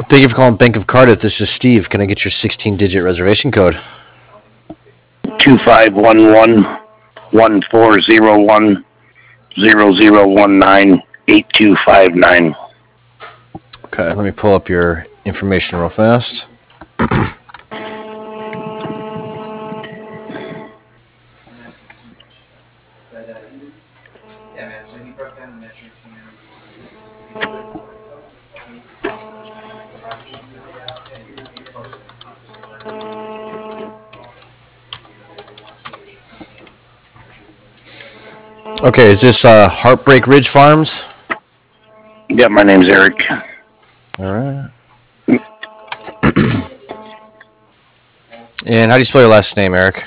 Thank you for calling Bank of Cardiff. This is Steve. Can I get your 16-digit reservation code? 2511-1401-0019-8259. Okay, let me pull up your information real fast. Okay, is this Heartbreak Ridge Farms? Yeah, my name's Eric. All right. And how do you spell your last name, Eric?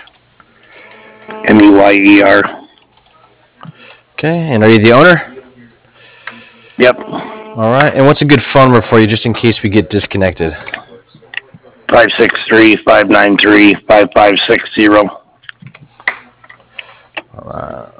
Meyer. Okay, and are you the owner? Yep. All right, and what's a good phone number for you just in case we get disconnected? 563-593-5560. All right.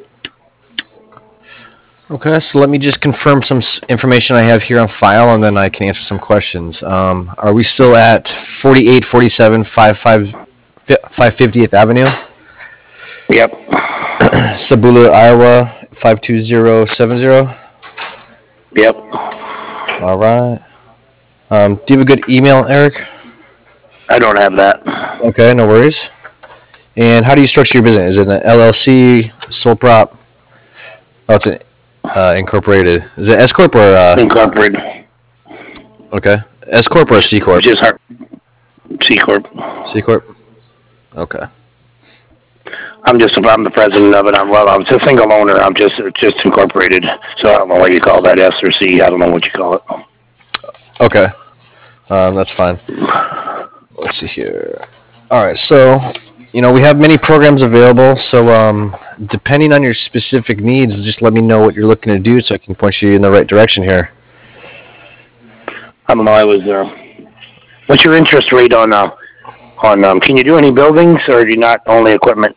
Okay, so let me just confirm some information I have here on file, and then I can answer some questions. Are we still at 4847 550th Avenue? Yep. Sabula, Iowa, 52070? Yep. All right. Do you have a good email, Eric? I don't have that. Okay, no worries. And how do you structure your business? Is it an LLC, sole prop? Oh, it's an incorporated. Is it S corp or Incorporated. Okay, S corp or C corp? Just C corp. C corp. Okay. I'm the president of it. I'm a single owner. I'm just incorporated. So I don't know what you call that, S or C. I don't know what you call it. Okay. That's fine. Let's see here. All right, so we have many programs available. So depending on your specific needs, just let me know what you're looking to do so I can point you in the right direction here. I don't know. What's your interest rate on? Can you do any buildings or do you not only equipment?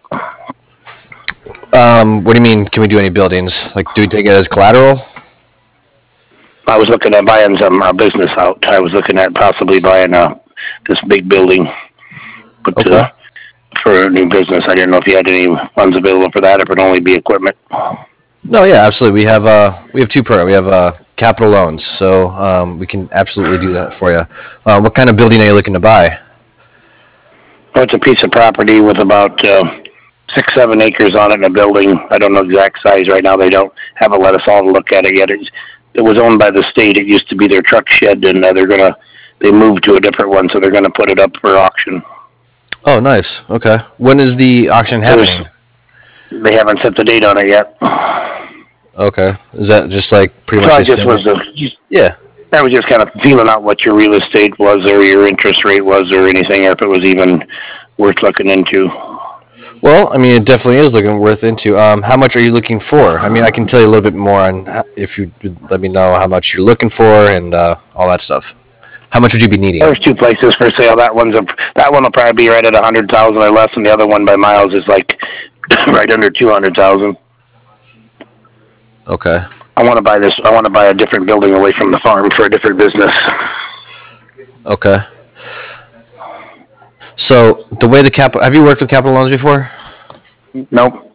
What do you mean? Can we do any buildings? Like, do we take it as collateral? I was looking at buying some business out. I was looking at possibly buying this big building, but okay. For a new business, I didn't know if you had any funds available for that, or if it'd only be equipment. No, yeah, absolutely. We have two programs. We have capital loans, so we can absolutely do that for you. What kind of building are you looking to buy? Oh, it's a piece of property with about 6-7 acres on it in a building. I don't know exact size right now. They haven't let us all look at it yet. It was owned by the state. It used to be their truck shed, and they moved to a different one, so they're gonna put it up for auction. Oh, nice. Okay. When is the auction happening? They haven't set the date on it yet. Okay. Is that just like pretty much? Yeah. I was just kind of feeling out what your real estate was, or your interest rate was, or anything, or if it was even worth looking into. Well, I mean, it definitely is worth into. How much are you looking for? I mean, I can tell you a little bit more on if you let me know how much you're looking for and all that stuff. How much would you be needing? There's two places for sale. That one will probably be right at 100,000 or less, and the other one by miles is like right under 200,000. Okay. I want to buy this. I want to buy a different building away from the farm for a different business. Okay. So the way have you worked with capital loans before? Nope.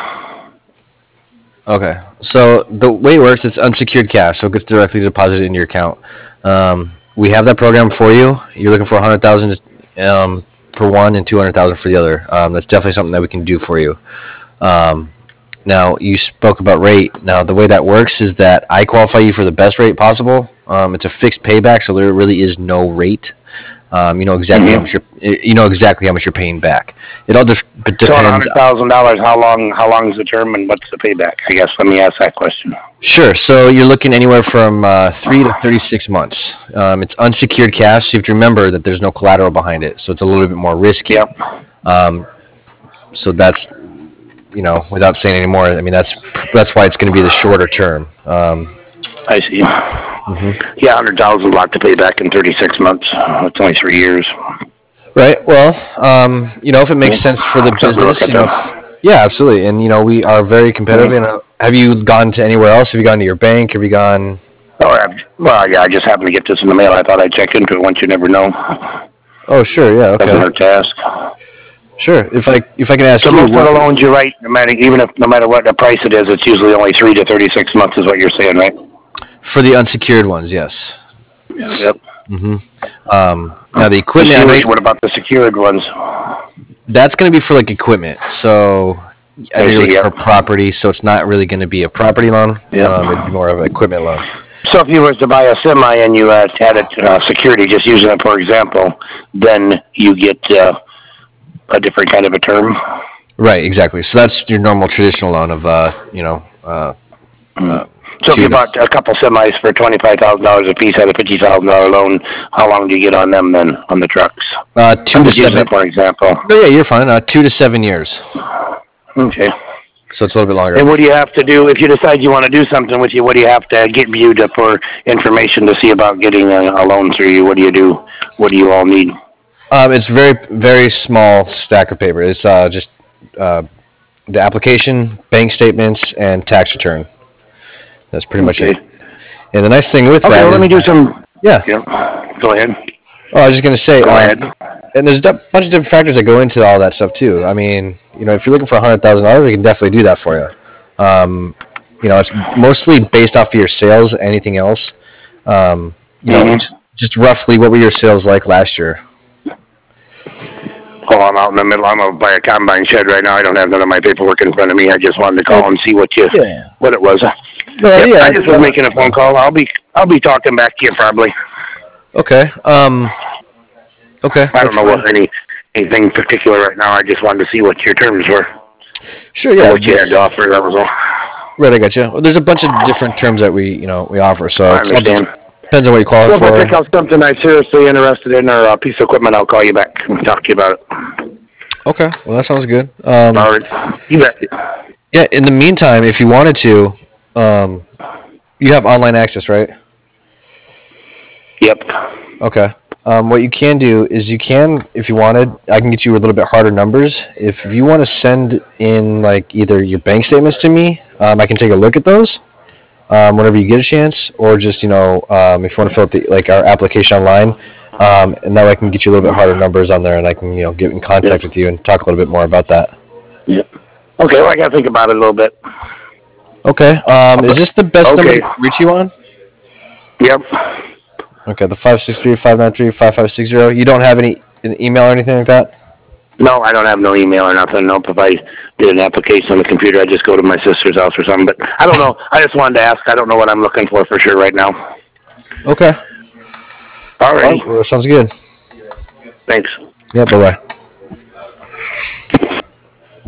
Okay. So the way it works, it's unsecured cash, so it gets directly deposited into your account. We have that program for you. You're looking for 100,000 for one and 200,000 for the other. That's definitely something that we can do for you. Now, you spoke about rate. Now, the way that works is that I qualify you for the best rate possible. It's a fixed payback, so there really is no rate. You know exactly how much you're paying back. It all depends. So $100,000, how long is the term, and what's the payback? I guess let me ask that question. Sure. So you're looking anywhere from 3 to 36 months. It's unsecured cash. So you have to remember that there's no collateral behind it, so it's a little bit more risky. Yep. So that's, without saying any more, I mean that's why it's going to be the shorter term. I see. Mm-hmm. Yeah, 100,000 block to pay back in 36 months. It's only 3 years. Right. Well, if it makes sense for the business, yeah, absolutely. And we are very competitive. And have you gone to anywhere else? Have you gone to your bank? Have you gone? Well, yeah, I just happened to get this in the mail. I thought I'd check into it once. You never know. Oh, sure, yeah, Doesn't okay. hurt to ask. Sure. If I can ask So you, most of the loans you write, no matter what the price it is, it's usually only 3 to 36 months, is what you're saying, right? for the unsecured ones, yes. Yep. Now the equipment, I know What about the secured ones? that's going to be for like equipment. So I know you're looking yep. for property, so it's not really going to be a property loan. Yep. It'd be more of an equipment loan. So if you was to buy a semi and you had it security, just using it for example, then you get a different kind of a term. Right, exactly. So that's your normal traditional loan of So if you bought a couple semis for $25,000 a piece, had a $50,000 loan, how long do you get on them then on the trucks? 2 to 7. For example. Oh yeah, you're fine. 2 to 7 years. Okay. So it's a little bit longer. And what do you have to do if you decide you want to do something with you? What do you have to get viewed for information to see about getting a loan through you? What do you do? What do you all need? It's very, very small stack of paper. It's just the application, bank statements, and tax return. That's pretty much it. And the nice thing with that well, let me do some. Yeah. Go ahead. Oh, I was just going to say, Go ahead. And there's a bunch of different factors that go into all that stuff too. I mean, if you're looking for $100,000, we can definitely do that for you. It's mostly based off of your sales. Anything else, just roughly, what were your sales like last year? Oh, I'm out in the middle. I'm by a combine shed right now. I don't have none of my paperwork in front of me. I just wanted to call and see what it was. I just was making a phone call. I'll be talking back to you probably. Okay. Okay. I don't know what anything particular right now. I just wanted to see what your terms were. Sure. Yeah. What you had to offer. That was all. Right. I got you. Well, there's a bunch of different terms that we offer. So I understand. Depends on what you qualify for. If I pick out something I'm seriously interested in or a piece of equipment, I'll call you back and talk to you about it. Okay. Well, that sounds good. All right. You bet. Yeah. In the meantime, if you wanted to, you have online access, right? Yep. Okay. What you can do is if you wanted, I can get you a little bit harder numbers. If you want to send in like either your bank statements to me, I can take a look at those whenever you get a chance, or just if you want to fill out our application online, and that way I can get you a little bit harder numbers on there, and I can get in contact with you and talk a little bit more about that. Yep. Okay. Well, I got to think about it a little bit. Okay. Is this the best number to reach you on? Yep. Okay, the 563-593-5560. You don't have an email or anything like that? No, I don't have no email or nothing. Nope. If I did an application on the computer, I just go to my sister's house or something. But I don't know. I just wanted to ask. I don't know what I'm looking for sure right now. Okay. All right. Well, sounds good. Thanks. Yeah, bye-bye.